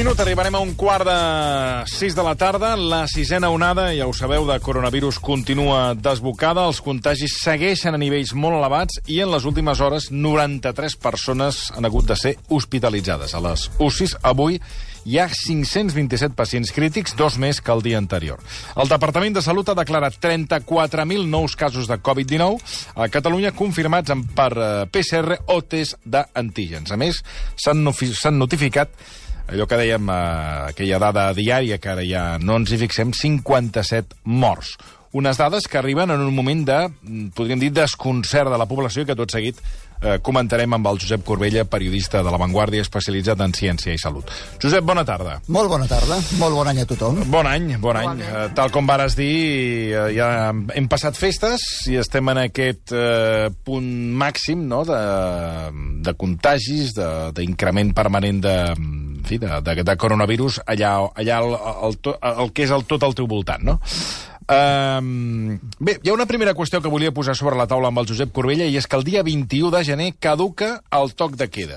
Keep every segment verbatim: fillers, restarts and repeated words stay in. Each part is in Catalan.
minut, arribarem a un quart de sis de la tarda. La sisena onada, ja ho sabeu, de coronavirus continua desbocada. Els contagis segueixen a nivells molt elevats i en les últimes hores noranta-tres persones han hagut de ser hospitalitzades. A les U C Is avui hi ha cinc-cents vint-i-set pacients crítics, dos més que el dia anterior. El Departament de Salut ha declarat trenta-quatre mil nous casos de covid dinou a Catalunya, confirmats per P C R o test d'antígens. A més, s'han notificat allò que dèiem, eh, aquella dada diària, que ara ja no ens hi fixem, cinquanta-set morts. Unes dades que arriben en un moment de, podríem dir, desconcert de la població, que tot seguit eh, comentarem amb el Josep Corbella, periodista de La Vanguardia, especialitzat en ciència i salut. Josep, bona tarda. Molt bona tarda, molt bon any a tothom. Bon any, bon any. Eh, tal com vares dir, eh, ja hem passat festes i estem en aquest eh, punt màxim, no?, de, de contagis, d'increment permanent de, en fi, de, de, de coronavirus allà, allà el, el, el, el que és el, tot al teu voltant, no? Um, bé, hi ha una primera qüestió que volia posar sobre la taula amb el Josep Corbella, i és que el dia vint-i-u de gener caduca el toc de queda.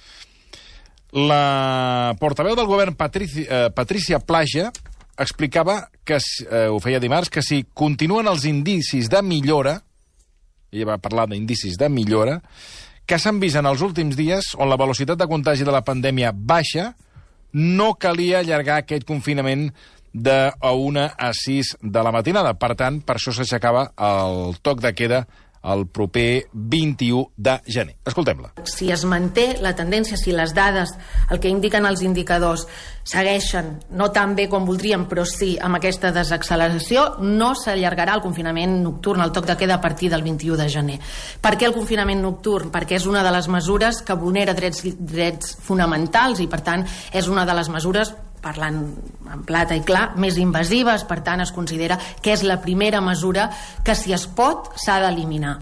La portaveu del govern, Patrici, eh, Patrícia Plaja, explicava, que eh, ho feia dimarts, que si continuen els indicis de millora, ella va parlar d'indicis de millora, que s'han vist en els últims dies, on la velocitat de contagi de la pandèmia baixa, no calia allargar aquest confinament de a una a sis de la matinada. Per tant, per això s'aixecava el toc de queda el proper vint-i-u de gener. Escoltem-la. Si es manté la tendència, si les dades, el que indiquen els indicadors, segueixen no tan bé com voldríem, però sí amb aquesta desacceleració, no s'allargarà el confinament nocturn, el toc de queda, a partir del vint-i-u de gener. Per què el confinament nocturn? Perquè és una de les mesures que vulnera drets, drets fonamentals i, per tant, és una de les mesures, parlant en plata i clar, més invasives. Per tant, es considera que és la primera mesura que, si es pot, s'ha d'eliminar.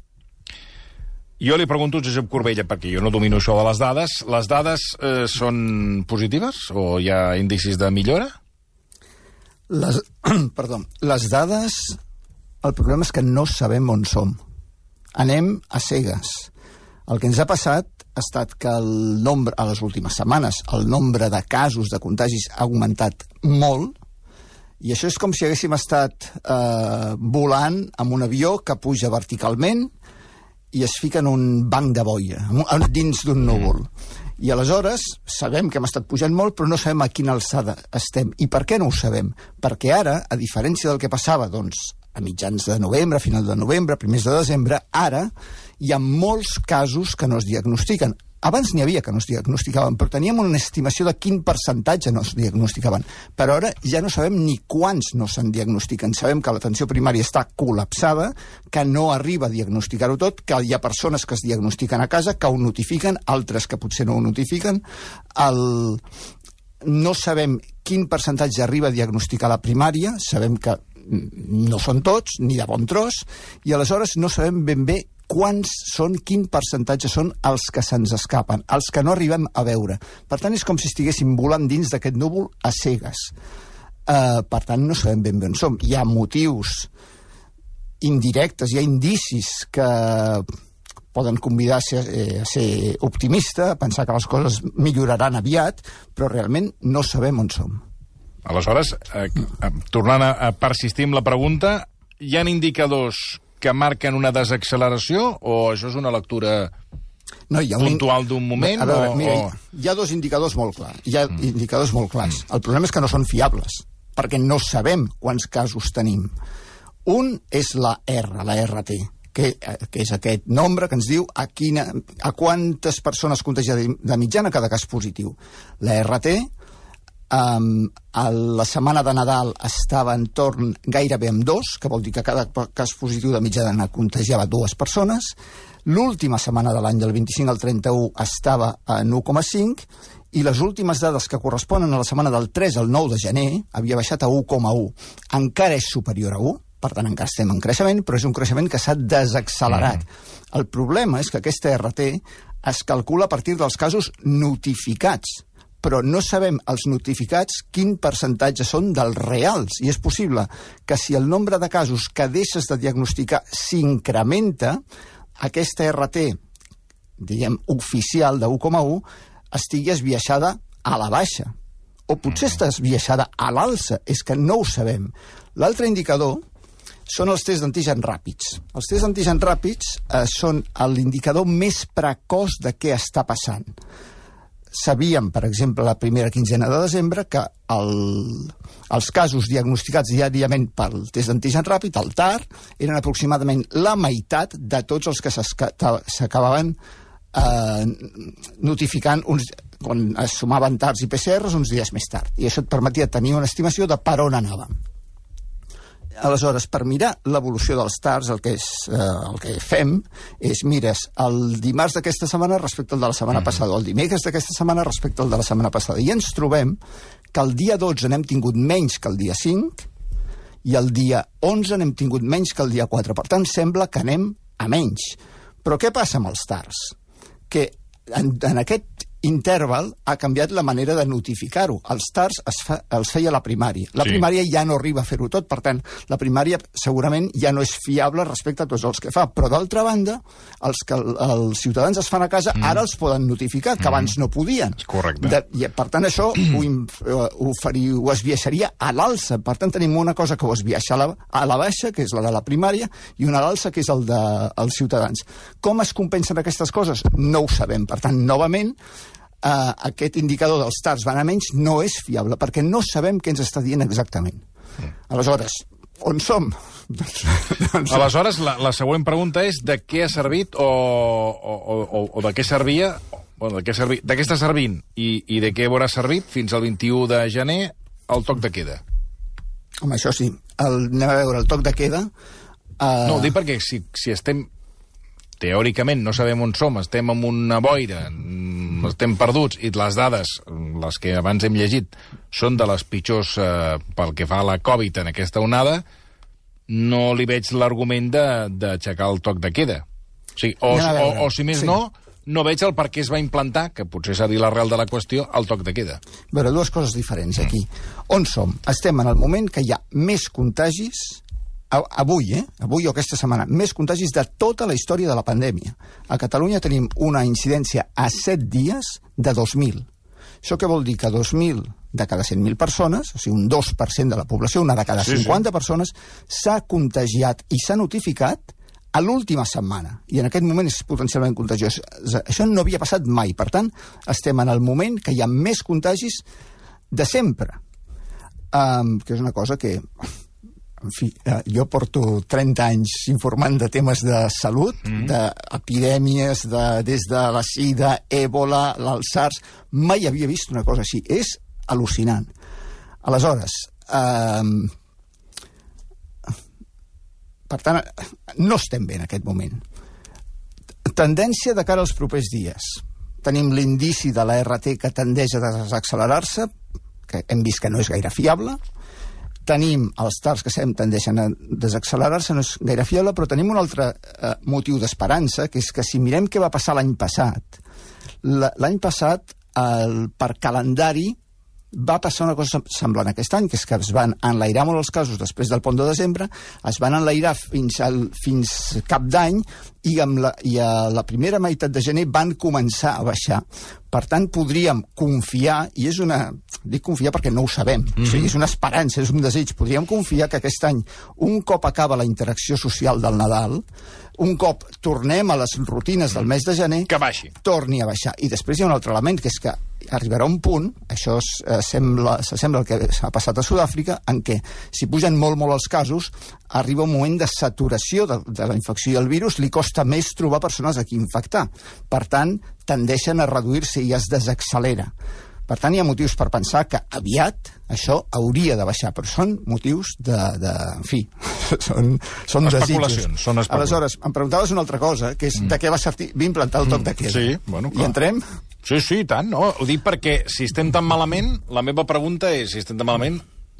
Jo li pregunto a Josep Corbella, perquè jo no domino això de les dades. Les dades eh, són positives o hi ha indicis de millora? Les, perdó, les dades... El problema és que no sabem on som. Anem a cegues. El que ens ha passat ha estat que el nombre, a les últimes setmanes, el nombre de casos de contagis ha augmentat molt, i això és com si haguéssim estat eh, volant amb un avió que puja verticalment i es fica en un banc de boira, dins d'un núvol. I aleshores sabem que hem estat pujant molt, però no sabem a quina alçada estem. I per què no ho sabem? Perquè ara, a diferència del que passava, doncs, a mitjans de novembre, a final de novembre, primers de desembre, ara hi ha molts casos que no es diagnostiquen. Abans n'hi havia que no es diagnosticaven, però teníem una estimació de quin percentatge no es diagnosticaven. Però ara ja no sabem ni quants no se'n diagnostiquen. Sabem que l'atenció primària està col·lapsada, que no arriba a diagnosticar-ho tot, que hi ha persones que es diagnostiquen a casa, que ho notifiquen, altres que potser no ho notifiquen. El... No sabem quin percentatge arriba a diagnosticar la primària, sabem que no són tots, ni de bon tros, i aleshores no sabem ben bé quants són, quin percentatge són els que se'ns escapen, els que no arribem a veure. Per tant, és com si estiguéssim volant dins d'aquest núvol a cegues. Uh, per tant, no sabem ben bé on som. Hi ha motius indirectes, hi ha indicis que poden convidar a ser, a ser optimista, a pensar que les coses milloraran aviat, però realment no sabem on som. Aleshores, eh, tornant a, a persistir amb la pregunta, hi ha indicadors que marquen una desacceleració o això és una lectura no, hi ha un... puntual d'un moment? A veure, o... mira, hi ha dos indicadors molt clars. Hi ha mm. indicadors molt clars. Mm. El problema és que no són fiables, perquè no sabem quants casos tenim. Un és la R, la R T, que, que és aquest nombre que ens diu a, quina, a quantes persones contagia de, de mitjana cada cas positiu. La R T... Um, a la setmana de Nadal estava en torn gairebé amb dos, que vol dir que cada cas positiu de mitjana contagiava dues persones. L'última setmana de l'any, del vint-i-cinc al trenta-u, estava en u coma cinc, i les últimes dades que corresponen a la setmana del tres al nou de gener havia baixat a u coma u. Encara és superior a u, per tant encara estem en creixement, però és un creixement que s'ha desaccelerat. Mm. El problema és que aquesta R T es calcula a partir dels casos notificats, però no sabem els notificats quin percentatge són dels reals. I és possible que si el nombre de casos que deixes de diagnosticar s'incrementa, aquesta R T, diguem, oficial de u coma u, estigui esbiaixada a la baixa. o potser està esbiaixada a l'alça, és que no ho sabem. L'altre indicador són els tests d'antígens ràpids. Els tests d'antígens ràpids eh, són l'indicador més precoç de què està passant. Sabíem, per exemple, la primera quinzena de desembre, que el, els casos diagnosticats diàriament pel test d'antigen ràpid, el T A R, eren aproximadament la meitat de tots els que s'acabaven eh, notificant uns, quan es sumaven T A Rs i P C Rs uns dies més tard. I això et permetia tenir una estimació de per on anàvem. Aleshores, per mirar l'evolució dels T A Rs, el que, és, eh, el que fem és mires el dimarts d'aquesta setmana respecte al de la setmana mm. passada, o el dimecres d'aquesta setmana respecte al de la setmana passada. I ens trobem que el dia dotze n'hem tingut menys que el dia cinc i el dia onze n'hem tingut menys que el dia quatre. Per tant, sembla que anem a menys. Però què passa amb els T A Rs? Que en, en aquest interval ha canviat la manera de notificar-ho. Els T A Rs es fa, els feia la primària. La sí. primària ja no arriba a fer-ho tot, per tant, la primària segurament ja no és fiable respecte a tots els que fa. Però, d'altra banda, els que els ciutadans es fan a casa mm. ara els poden notificar, que mm. abans no podien. Correcte. De, i, per tant, això ho, ho, faria, ho esbiaixaria a l'alça. Per tant, tenim una cosa que ho esbiaixa a la, a la baixa, que és la de la primària, i una a l'alça, que és el dels de, ciutadans. Com es compensen aquestes coses? No ho sabem. Per tant, novament, Uh, aquest indicador dels T A Rs van a menys no és fiable, perquè no sabem què ens està dient exactament. Mm. Aleshores, on som? doncs, doncs... Aleshores, la, la següent pregunta és de què ha servit o, o, o, o de què servia, bueno, de què, servi, de què està servint i, i de què haurà servit fins al vint-i-u de gener el toc de queda? Home, això sí. El, anem a veure el toc de queda. Uh... No, ho dic perquè si, si estem... teòricament no sabem on som, estem en una boira, estem perduts, i les dades, les que abans hem llegit, són de les pitjors eh, pel que fa a la Covid en aquesta onada, no li veig l'argument d'aixecar el toc de queda. O, sigui, o, o, o si més sí. no, no veig el per què es va implantar, que potser s'ha dit l'arrel de la qüestió, el toc de queda. A veure, dues coses diferents aquí. On som? Estem en el moment que hi ha més contagis avui, eh? Avui o aquesta setmana, més contagis de tota la història de la pandèmia. A Catalunya tenim una incidència a set dies de dos mil. Això què vol dir? Que dos mil de cada cent mil persones, o sigui, un dos per cent de la població, una de cada sí, cinquanta sí. persones, s'ha contagiat i s'ha notificat a l'última setmana. I en aquest moment és potencialment contagiós. Això no havia passat mai. Per tant, estem en el moment que hi ha més contagis de sempre. Um, que és una cosa que... En fi, jo porto trenta anys informant de temes de salut, mm. d'epidèmies, de, des de la sida, èbola, el SARS. Mai havia vist una cosa així. És al·lucinant. Aleshores, eh, per tant, no estem bé en aquest moment. Tendència de cara als propers dies. Tenim l'indici de la R T que tendeix a desaccelerar-se, que hem vist que no és gaire fiable. Tenim els T A Rs que sempre tendeixen a desaccelerar-se, no és gaire fiable, però tenim un altre eh, motiu d'esperança, que és que si mirem què va passar l'any passat, l'any passat, el, per calendari, va passar una cosa semblant aquest any, que és que es van enlairar molt els casos després del pont de desembre, es van enlairar fins, al, fins cap d'any, i, amb la, i a la primera meitat de gener van començar a baixar. Per tant, podríem confiar, i és una... Dic confiar perquè no ho sabem, mm-hmm. o sigui, és una esperança, és un desig. Podríem confiar que aquest any, un cop acaba la interacció social del Nadal, un cop tornem a les rutines del mes de gener... Que baixi. Torni a baixar. I després hi ha un altre element, que és que arribarà un punt, això s'assembla al que s'ha passat a Sud-àfrica, en què, si pugen molt, molt els casos, arriba un moment de saturació de, de la infecció i el virus, li costa més trobar persones a qui infectar. Per tant, tendeixen a reduir-se i es desaccelera. Per tant, hi ha motius per pensar que aviat això hauria de baixar, però són motius de... de en fi, són, són especulacions, desitjos. Són especulacions. Aleshores, em preguntaves una altra cosa, que és mm. de què va servir implantar el toc de queda. Sí, bueno, clar. I entrem? Sí, sí, i tant, no? Ho dic perquè si estem tan malament, la meva pregunta és, si estem tan malament,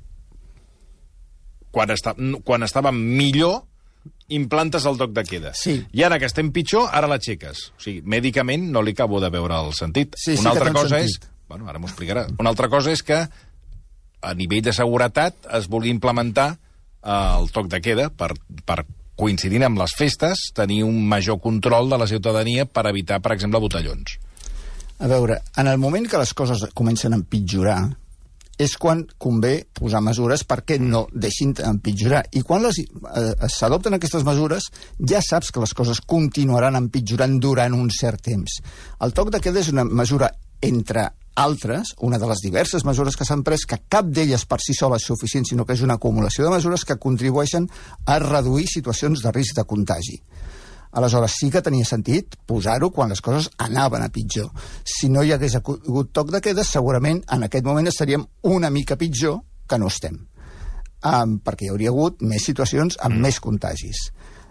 quan, està, quan estàvem millor, implantes el toc de queda. Sí. I ara que estem pitjor, ara l'aixeques. O sigui, mèdicament no li acabo de veure el sentit. Sí, Una sí altra cosa sentit. és... Bueno, ara m'ho explicarà. Una altra cosa és que a nivell de seguretat es vulgui implementar eh, el toc de queda per, per coincidint amb les festes, tenir un major control de la ciutadania per evitar, per exemple, botellons. A veure, en el moment que les coses comencen a empitjorar, és quan convé posar mesures perquè no deixin empitjorar. I quan les, eh, s'adopten aquestes mesures, ja saps que les coses continuaran empitjorant durant un cert temps. El toc de queda és una mesura, entre altres, una de les diverses mesures que s'han pres, que cap d'elles per si sola és suficient, sinó que és una acumulació de mesures que contribueixen a reduir situacions de risc de contagi. Aleshores, sí que tenia sentit posar-ho quan les coses anaven a pitjor. Si no hi hagués hagut toc de queda, segurament en aquest moment estaríem una mica pitjor que no estem. Um, perquè hi hauria hagut més situacions amb mm. més contagis.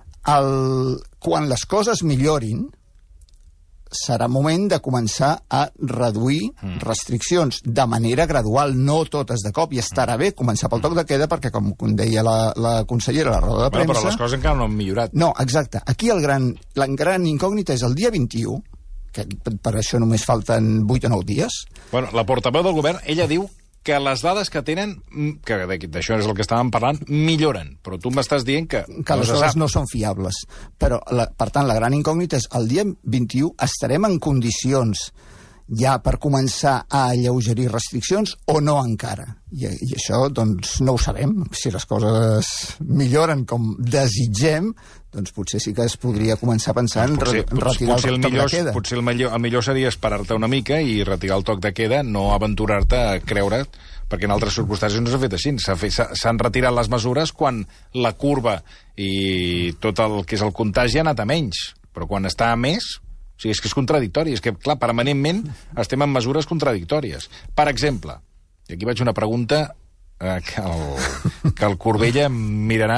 El, quan les coses millorin, serà moment de començar a reduir mm. restriccions de manera gradual, no totes de cop, i estarà bé començar pel toc de queda perquè, com deia la, la consellera a la roda de premsa... Bueno, però les coses encara no han millorat. No, exacte. Aquí el gran, la gran incògnita és el dia vint-i-u, que per això només falten vuit o nou dies. Bueno, la portaveu del govern, ella diu que les dades que tenen, que d'això és el que estàvem parlant, milloren. Però tu m'estàs dient que, que les dades no són fiables. Però, la, per tant, la gran incògnita és el dia vint-i-u estarem en condicions ja per començar a alleugerir restriccions o no encara? I, i això, doncs, no ho sabem. Si les coses milloren com desitgem, doncs potser sí que es podria començar a pensar en potser, re retirar potser el, el toc millor, de queda. Potser el millor, el millor seria esperar-te una mica i retirar el toc de queda, no aventurar-te a creure, perquè en altres circumstàncies no s'ha fet així. S'han retirat les mesures quan la curva i tot el que és el contagi ha anat a menys, però quan està a més... O sigui, és que és contradictori. És que, clar, permanentment estem en mesures contradictòries. Per exemple, i aquí vaig una pregunta eh, que, el, que el Corbella mirarà.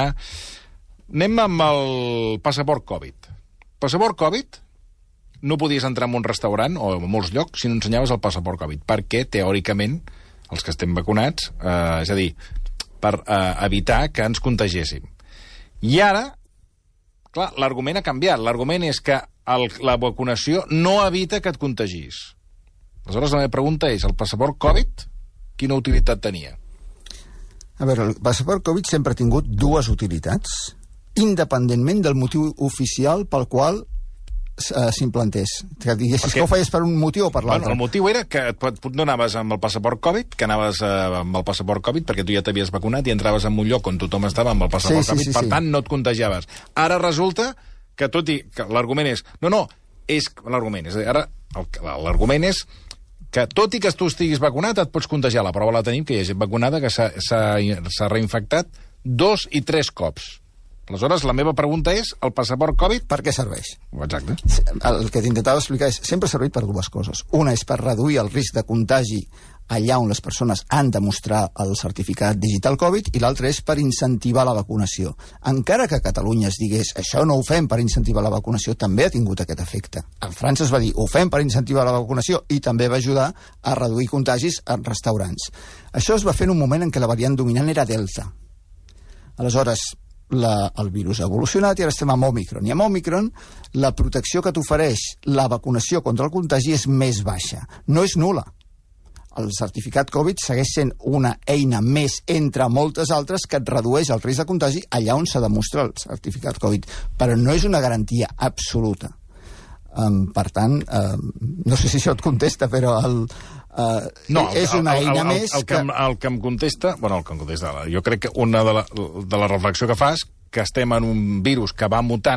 Anem amb el passaport Covid. Passaport Covid, no podies entrar en un restaurant o en molts llocs si no ensenyaves el passaport Covid, perquè, teòricament, els que estem vacunats, eh, és a dir, per eh, evitar que ens contagéssim. I ara, clar, l'argument ha canviat. L'argument és que el, la vacunació no evita que et contagis. Aleshores, la meva pregunta és, el passaport Covid, quina utilitat tenia? A veure, el passaport Covid sempre ha tingut dues utilitats, independentment del motiu oficial pel qual uh, s'implantés. Que diguessis Perquè, que ho feies per un motiu o per l'altre. Bueno, el motiu era que no anaves amb el passaport Covid, que anaves uh, amb el passaport Covid perquè tu ja t'havies vacunat i entraves en un lloc on tothom estava amb el passaport sí, sí, Covid, sí, per sí. tant no et contagiaves. Ara resulta que tot i... que l'argument és... No, no, és l'argument. És a dir, ara l'argument és que tot i que tu estiguis vacunat et pots contagiar. La prova la tenim, que hi ha gent vacunada que s'ha reinfectat dos i tres cops. Aleshores, la meva pregunta és, el passaport Covid... Per què serveix? Exacte. El que t'intentava explicar és, sempre ha servit per dues coses. Una és per reduir el risc de contagi allà on les persones han de mostrar el certificat digital Covid, i l'altra és per incentivar la vacunació. Encara que a Catalunya es digués això no ho fem per incentivar la vacunació, també ha tingut aquest efecte. A França es va dir ho fem per incentivar la vacunació i també va ajudar a reduir contagis en restaurants. Això es va fer en un moment en què la variant dominant era Delta. Aleshores, La, el virus ha evolucionat i ara estem amb Omicron. I amb Omicron la protecció que t'ofereix la vacunació contra el contagi és més baixa. No és nul·la. El certificat Covid segueix sent una eina més entre moltes altres que et redueix el risc de contagi allà on s'ha demostrat el certificat Covid. Però no és una garantia absoluta. Um, per tant, um, no sé si això et contesta, però el, uh, no, el, és una el, eina el, el, més el, el, que... que... El que em contesta... Bueno, el que em contesta... Jo crec que una de la, de la reflexió que fas que estem en un virus que va mutant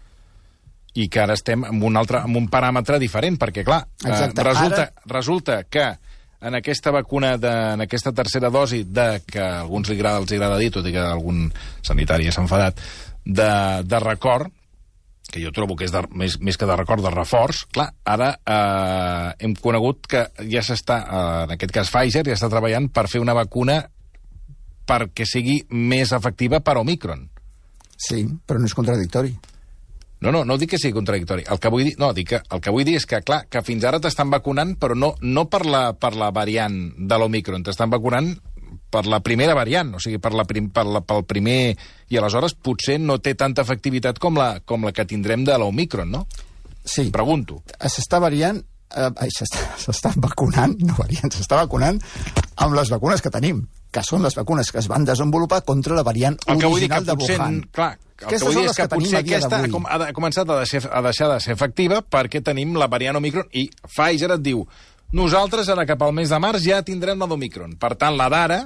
i que ara estem en un, altre, en un paràmetre diferent, perquè, clar, Exacte. eh, resulta, ara... resulta que en aquesta vacuna, de, en aquesta tercera dosi, de que a alguns li agrada, els agrada dir, tot i que algun sanitari s'ha enfadat, de, de record, que jo trobo que és de, més, més que de record, de reforç, clar, ara eh, hem conegut que ja s'està, eh, en aquest cas Pfizer, ja està treballant per fer una vacuna perquè sigui més efectiva per Omicron. Sí, però no és contradictori. No, no, no dic que sigui contradictori. El que vull dir, no, dic que, el que vull dir és que, clar, que fins ara t'estan vacunant, però no, no per, la, per la variant de l'Omicron, t'estan vacunant per la primera variant, o sigui, per la, prim, per la, pel primer... I aleshores potser no té tanta efectivitat com la, com la que tindrem de l'Omicron, no? Sí. Pregunto. S'està variant... Eh, s'està vacunant, no variant, s'està vacunant amb les vacunes que tenim, que són les vacunes que es van desenvolupar contra la variant original de Wuhan. Clar, el que vull dir és que potser aquesta ha començat a deixar, a deixar de ser efectiva perquè tenim la variant Omicron i Pfizer et diu Nosaltres, ara cap al mes de març, ja tindrem la d'Omicron. Per tant, la d'ara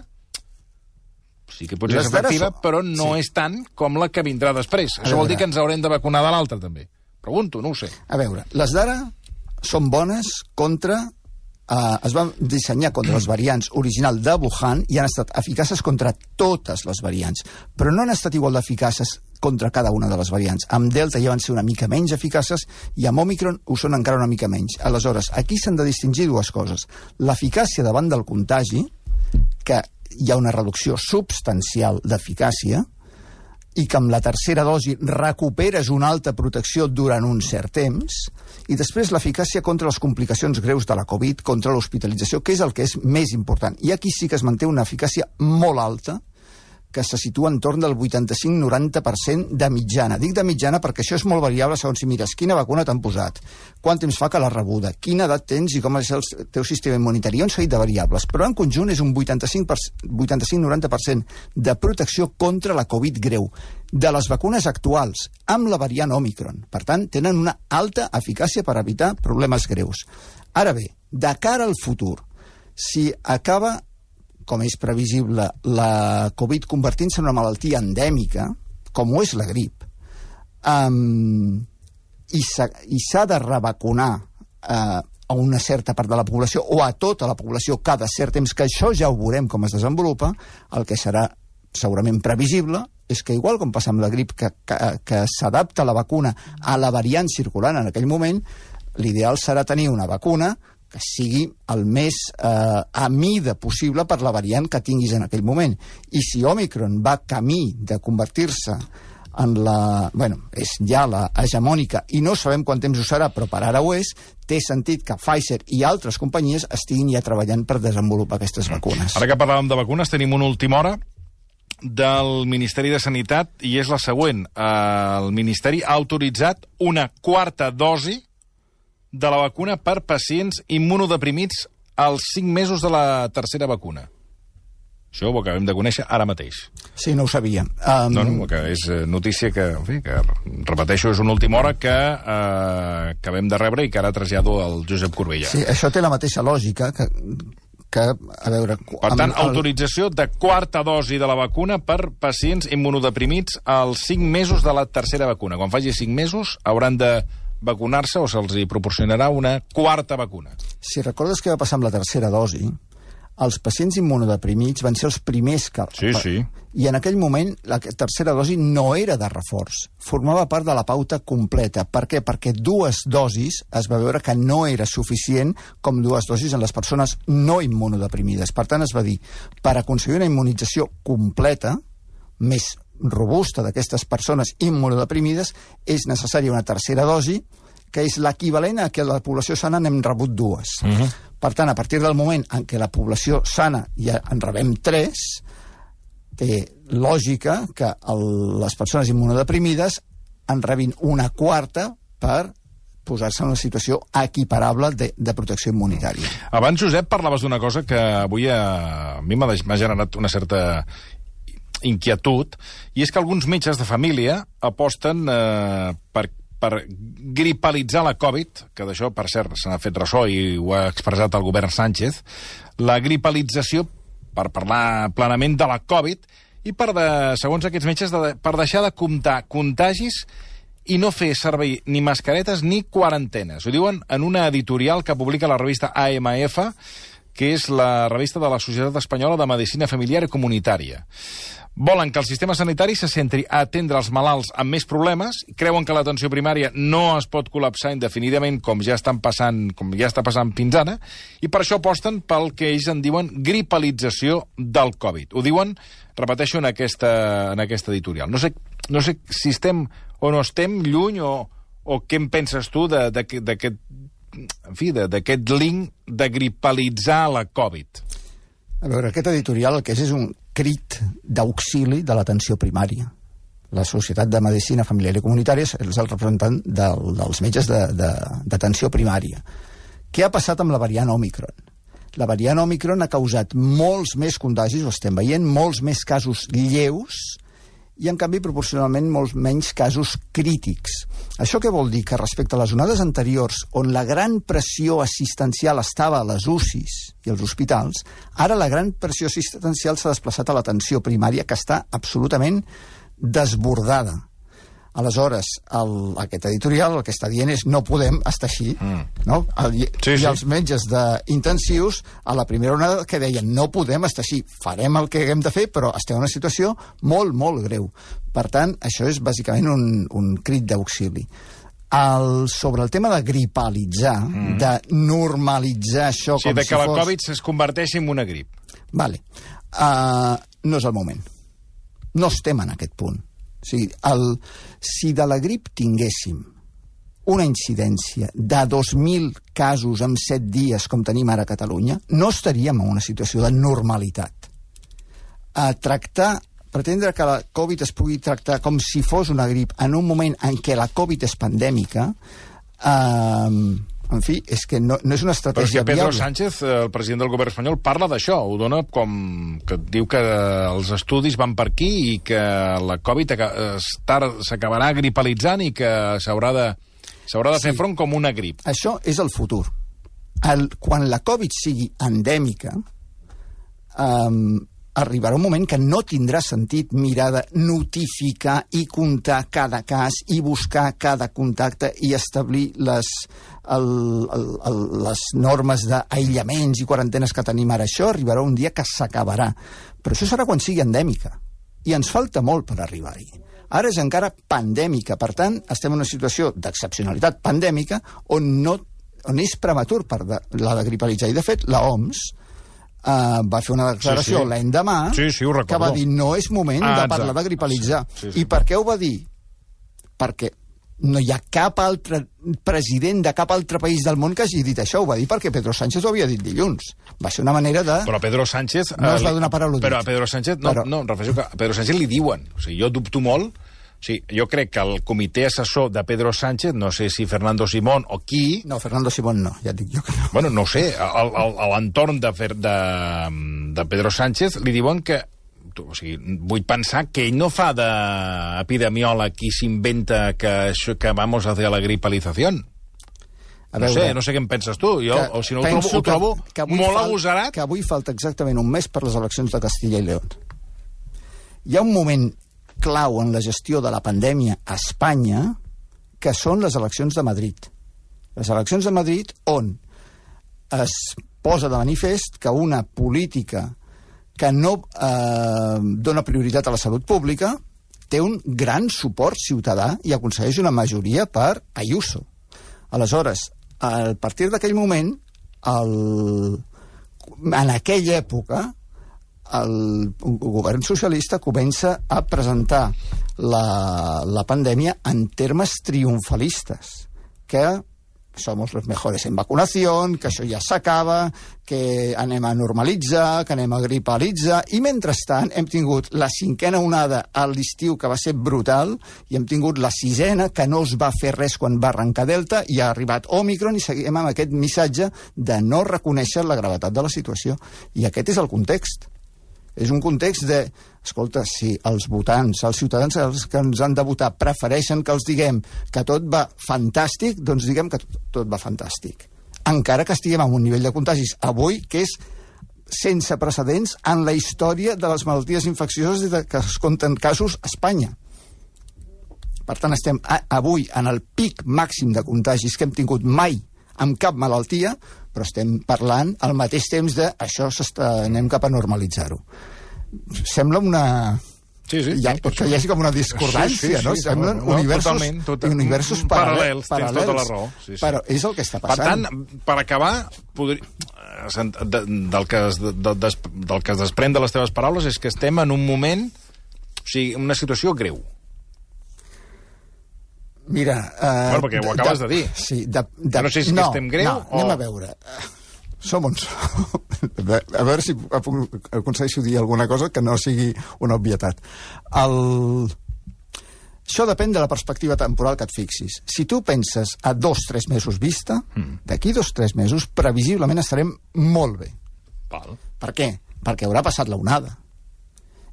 sí que pot ser efectiva, so... però no sí. és tant com la que vindrà després. A Això vol dir que ens haurem de vacunar de l'altra, també. Pregunto, no ho sé. A veure, les d'ara són bones contra... Uh, es van dissenyar contra les variants original de Wuhan i han estat eficaces contra totes les variants, però no han estat igual d'eficaces contra cada una de les variants. Amb Delta ja van ser una mica menys eficaces i amb Omicron ho són encara una mica menys. Aleshores, aquí s'han de distingir dues coses. L'eficàcia davant del contagi, que hi ha una reducció substancial d'eficàcia, i que amb la tercera dosi recuperes una alta protecció durant un cert temps, i després l'eficàcia contra les complicacions greus de la Covid, contra l'hospitalització, que és el que és més important. I aquí sí que es manté una eficàcia molt alta, que se situa entorn del vuitanta-cinc a noranta per cent de mitjana. Dic de mitjana perquè això és molt variable segons si mires quina vacuna t'han posat, quant temps fa que l'has rebuda, quina edat tens i com és el teu sistema immunitari. Hi ha un seguit de variables, però en conjunt és un vuitanta-cinc a noranta per cent de protecció contra la Covid greu de les vacunes actuals amb la variant Omicron. Per tant, tenen una alta eficàcia per evitar problemes greus. Ara bé, de cara al futur, si acaba, com és previsible, la Covid convertint-se en una malaltia endèmica, com ho és la grip, um, i s'ha de revacunar uh, a una certa part de la població o a tota la població cada cert temps, que això ja ho veurem com es desenvolupa, el que serà segurament previsible és que, igual com passa amb la grip, que, que, que s'adapta la vacuna a la variant circulant en aquell moment, l'ideal serà tenir una vacuna que sigui el més eh, a mida possible per la variant que tinguis en aquell moment. I si Omicron va camí de convertir-se en la... Bueno, és ja la hegemònica i no sabem quant temps ho serà, però per ara ho és, té sentit que Pfizer i altres companyies estiguin ja treballant per desenvolupar aquestes vacunes. Ara que parlàvem de vacunes, tenim una última hora del Ministeri de Sanitat i és la següent. El Ministeri ha autoritzat una quarta dosi de la vacuna per pacients immunodeprimits als cinc mesos de la tercera vacuna. Això ho acabem de conèixer ara mateix. Sí, no ho sabia. Um... No, no, que és notícia que, en fi, que repeteixo, és una última hora que eh, acabem de rebre i que ara trasllado al Josep Corbella. Sí, això té la mateixa lògica que... que a veure... Per tant, amb... autorització de quarta dosi de la vacuna per pacients immunodeprimits als cinc mesos de la tercera vacuna. Quan faci cinc mesos hauran de vacunar-se o se'ls proporcionarà una quarta vacuna. Si recordes què va passar amb la tercera dosi, els pacients immunodeprimits van ser els primers que... Sí, sí. I en aquell moment la tercera dosi no era de reforç, formava part de la pauta completa. Per què? Perquè dues dosis es va veure que no era suficient com dues dosis en les persones no immunodeprimides. Per tant, es va dir, per aconseguir una immunització completa, més robusta d'aquestes persones immunodeprimides, és necessària una tercera dosi, que és l'equivalent a que la població sana n'hem rebut dues. Uh -huh. Per tant, a partir del moment en què la població sana ja en rebem tres, té lògica que el, les persones immunodeprimides en rebin una quarta per posar-se en una situació equiparable de, de protecció immunitària. Abans, Josep, parlaves d'una cosa que avui a, a mi m'ha generat una certa inquietud, i és que alguns metges de família aposten eh, per, per gripalitzar la Covid, que d'això, per cert, se n'ha fet ressò i ho ha expressat el govern Sánchez, la gripalització per parlar plenament de la Covid i per, de, segons aquests metges, de, per deixar de comptar contagis i no fer servir ni mascaretes ni quarantenes. Ho diuen en una editorial que publica la revista A M F, que és la revista de la Societat Espanyola de Medicina Familiar i Comunitària. Volen que el sistema sanitari se centri a atendre els malalts amb més problemes, creuen que l'atenció primària no es pot col·lapsar indefinidament com ja estan passant, com ja està passant fins ara, i per això aposten pel que ells en diuen gripalització del Covid. Ho diuen, repeteixo, en aquesta, en aquesta editorial. No sé, no sé si estem o no estem lluny o, o què en penses tu d'aquest en fi, d'aquest link de gripalitzar la Covid. A veure, aquest editorial el que és és un crit d'auxili de l'atenció primària. La Societat de Medicina Familiar i Comunitària és el representant del, dels metges d'atenció primària. Què ha passat amb la variant Omicron? La variant Omicron ha causat molts més contagis, ho estem veient, molts més casos lleus i, en canvi, proporcionalment molts menys casos crítics. Això què vol dir? Que respecte a les onades anteriors, on la gran pressió assistencial estava a les U C Is i als hospitals, ara la gran pressió assistencial s'ha desplaçat a l'atenció primària, que està absolutament desbordada. Aleshores, el, aquest editorial el que està dient és no podem estar així. Mm. No? El, sí, I sí. els metges d'intensius a la primera onada que deien no podem estar així, farem el que haguem de fer, però estem en una situació molt, molt greu. Per tant, això és bàsicament un, un crit d'auxili. El, sobre el tema de gripalitzar, mm. de normalitzar això sí, com de si que fos... la Covid es converteixi en una grip. Vale. Uh, no és el moment. No estem en aquest punt. O sigui, el, si de la grip tinguéssim una incidència de dos mil casos en set dies, com tenim ara a Catalunya, no estaríem en una situació de normalitat. A tractar, pretendre que la Covid es pugui tractar com si fos una grip en un moment en què la Covid és pandèmica, eh, en fi, és que no, no és una estratègia viable. Però és que Pedro viable. Sánchez, el president del govern espanyol, parla d'això, ho dona com que diu que els estudis van per aquí i que la Covid s'acabarà gripalitzant i que s'haurà de, s'haurà de fer sí. front com una grip. Això és el futur. El, quan la Covid sigui endèmica, um, arribarà un moment que no tindrà sentit mirar de notificar i comptar cada cas i buscar cada contacte i establir les, el, el, el, les normes d'aïllaments i quarantenes que tenim ara. Això arribarà un dia que s'acabarà. Però això serà quan sigui endèmica. I ens falta molt per arribar-hi. Ara és encara pandèmica. Per tant, estem en una situació d'excepcionalitat pandèmica on, no, on és prematur per de, la de gripalitzar. I, de fet, la O M S Uh, va fer una declaració sí, sí. l'endemà sí, sí, que va dir no és moment ah, de parlar exacte. de gripalitzar. Sí, sí, sí. I per què ho va dir? Perquè no hi ha cap altre president de cap altre país del món que hagi dit això. Ho va dir perquè Pedro Sánchez ho havia dit dilluns. Va ser una manera de... Però Pedro Sánchez... No es va donar per al·ludit. Però a Pedro Sánchez... No, però... no, em refereixo que a Pedro Sánchez li diuen. O sigui, jo dubto molt. O sigui, jo crec que el comitè assessor de Pedro Sánchez, no sé si Fernando Simón o qui... No, Fernando Simón no, ja et dic jo que no. Bueno, no ho sé, a l'entorn de, de, de Pedro Sánchez li diuen que... O sigui, vull pensar que ell no fa d'epidemiòleg i s'inventa que, que vamos a hacer la gripalització. A veure, no sé, no sé què en penses tu. Jo, o si no, ho trobo, ho trobo que, que molt agosarat. Que avui falta exactament un mes per les eleccions de Castilla i León. Hi ha un moment clau en la gestió de la pandèmia a Espanya, que són les eleccions de Madrid. Les eleccions de Madrid on es posa de manifest que una política que no eh, dona prioritat a la salut pública té un gran suport ciutadà i aconsegueix una majoria per Ayuso. Aleshores, a partir d'aquell moment, el... en aquella època, el govern socialista comença a presentar la, la pandèmia en termes triomfalistes, que somos los mejores en vacunación, que això ja s'acaba, que anem a normalitzar, que anem a gripalitzar, i mentrestant hem tingut la cinquena onada a l'estiu, que va ser brutal, i hem tingut la sisena, que no es va fer res quan va arrencar Delta, i ha arribat Òmicron, i seguim amb aquest missatge de no reconèixer la gravetat de la situació. I aquest és el context. És un context de, escolta, si els votants, els ciutadans els que ens han de votar prefereixen que els diguem que tot va fantàstic, doncs diguem que tot, tot va fantàstic. Encara que estiguem en un nivell de contagis avui que és sense precedents en la història de les malalties infeccioses des que es compten casos a Espanya. Per tant, estem a, avui en el pic màxim de contagis que hem tingut mai amb cap malaltia, però estem parlant al mateix temps de això anem cap a normalitzar-ho. Sembla una... Sí, sí. Ja, sí, que hi hagi com una discordància, sí, sí, sí, no? Semblen no, universos, totalment, totalment. universos paral·lels. Paral·lels, tens tota la raó. Sí, sí. Però és el que està passant. Per tant, per acabar, podri... del, que es, de, de, del que es desprèn de les teves paraules és que estem en un moment, o sigui, una situació greu. Mira... Uh, bueno, perquè ho acabes de, de dir. Sí, de, de, no sé si no, estem greu no, o... anem a veure. Som on som. A veure si aconsegueixo dir alguna cosa que no sigui una obvietat. El... Això depèn de la perspectiva temporal que et fixis. Si tu penses a dos, tres mesos vista, mm. d'aquí dos, tres mesos, previsiblement estarem molt bé. Val. Per què? Perquè haurà passat l'onada.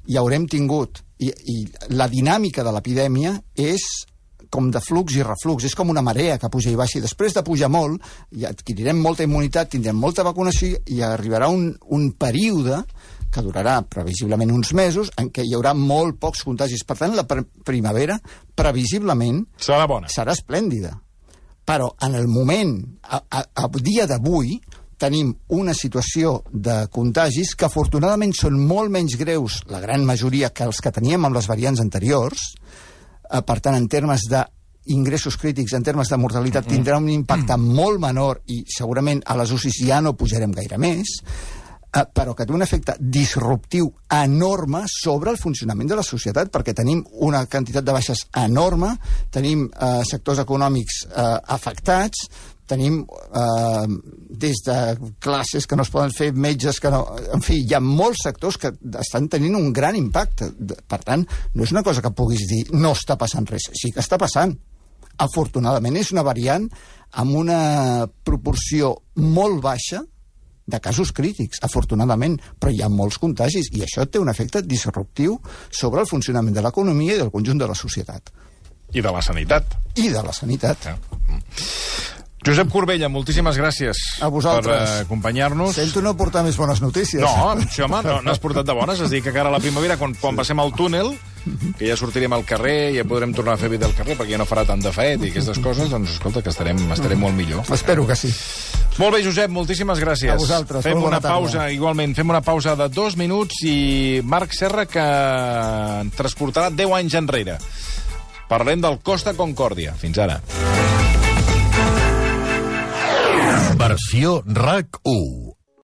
i haurem tingut... I, i la dinàmica de l'epidèmia és com de flux i reflux, és com una marea que puja i baixa, i després de pujar molt, i adquirirem molta immunitat, tindrem molta vacunació, i arribarà un, un període que durarà previsiblement uns mesos, en què hi haurà molt pocs contagis. Per tant, la primavera, previsiblement, serà bona. Serà esplèndida. Però en el moment, a, a, a dia d'avui, tenim una situació de contagis que afortunadament són molt menys greus, la gran majoria, que els que teníem amb les variants anteriors. Eh, per tant, en termes d'ingressos crítics, en termes de mortalitat, tindrà un impacte molt menor i segurament a les U C I ja no pujarem gaire més, eh, però que té un efecte disruptiu enorme sobre el funcionament de la societat, perquè tenim una quantitat de baixes enorme, tenim eh, sectors econòmics eh, afectats, tenim eh, des de classes que no es poden fer, metges que no... En fi, hi ha molts sectors que estan tenint un gran impacte. Per tant, no és una cosa que puguis dir no està passant res. Sí que està passant. Afortunadament és una variant amb una proporció molt baixa de casos crítics, afortunadament, però hi ha molts contagis i això té un efecte disruptiu sobre el funcionament de l'economia i del conjunt de la societat. I de la sanitat. I de la sanitat. Ja. Josep Corbella, moltíssimes gràcies a vosaltres per uh, acompanyar-nos. Sento no portar més bones notícies. No, sí, home, no n'has portat de bones. És a dir, que cara a la primavera, quan, quan passem al túnel, que ja sortirem al carrer, ja podrem tornar a fer vida al carrer, perquè ja no farà tant de fred i aquestes coses, doncs escolta, que estarem, estarem molt millor. Espero que sí. Molt bé, Josep, moltíssimes gràcies. A vosaltres. Fem una tarda. pausa, igualment, fem una pausa de dos minuts i Marc Serra, que ens transportarà deu anys enrere. Parlem del Costa Concòrdia. Fins ara. Versió R A C u.